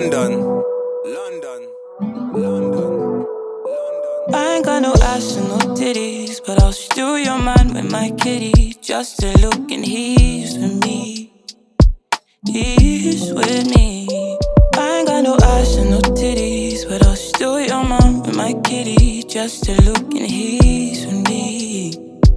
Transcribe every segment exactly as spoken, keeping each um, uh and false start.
London, London, London. I ain't got no ass and no titties, but I'll steal your man with my kitty. Just to look and he's with me. He's with me. I ain't got no ass and no titties, but I'll steal your man with my kitty. Just to look and he's with me.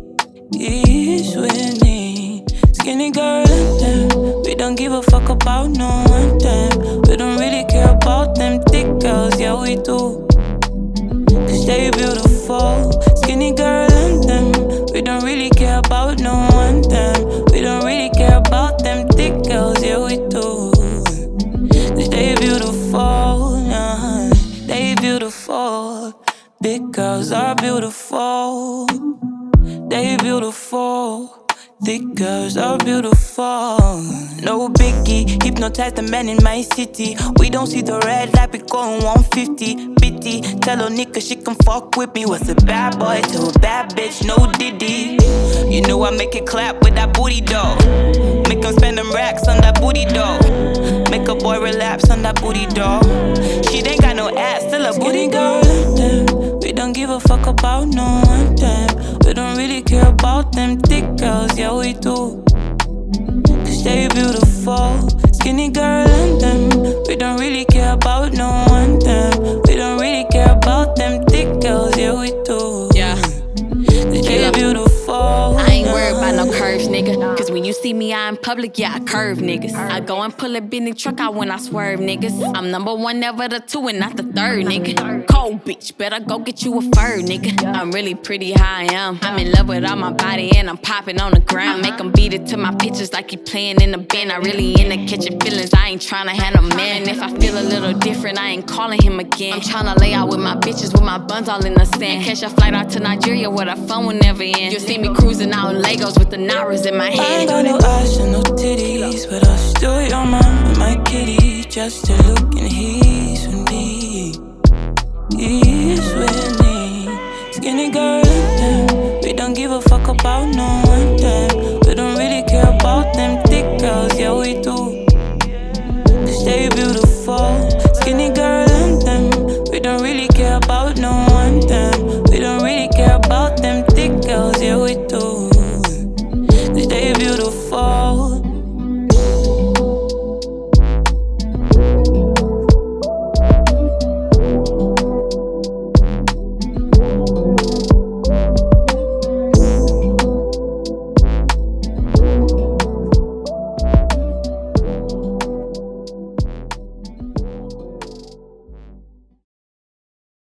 He's with me. Skinny girl and them. We don't give a fuck about no one them. We don't really care about them thick girls, yeah we do. Cause they beautiful. Skinny girl and them. We don't really care about no one them. We don't really care about them thick girls, yeah we do. Cause they beautiful, nah. They beautiful. Big girls are beautiful. They beautiful. Thick girls are beautiful. No biggie, hypnotize the men in my city. We don't see the red light, we going one fifty. Bitty, tell a nigga she can fuck with me. What's a bad boy to a bad bitch, no diddy. You know I make it clap with that booty dough. Make him spend them racks on that booty dough. Make a boy relapse on that booty dough. She ain't got no ass, still a booty girl. We don't give a fuck about no one them. We don't really care about them thick girls, yeah we do. Cause they beautiful. Skinny girl and them. We don't really care about no one them. We don't really care about them thick girls, yeah we do. Yeah. Cause they beautiful. I ain't worried about no curves, nigga. Cause when you see me out in public, yeah, I curve niggas. I go and pull a Bentley truck out when I swerve, niggas. I'm number one, never the two, and not the third, nigga. Cold bitch, better go get you a fur, nigga. I'm really pretty how I am. I'm in love with all my body and I'm popping on the ground. I make him beat it to my pictures like he playing in the band. I really in the kitchen feelings, I ain't tryna have no man. And if I feel a little different, I ain't calling him again. I'm tryna lay out with my bitches with my buns all in the sand. Catch a flight out to Nigeria where the fun will never end. You'll see me cruising out in Lagos with the Naras in my I hand. ain't got no ass and no titties, but I'll steal your man with my kitty. Just to look and he's with me. He's with me. Skinny girl and them. We don't give a fuck about no one them.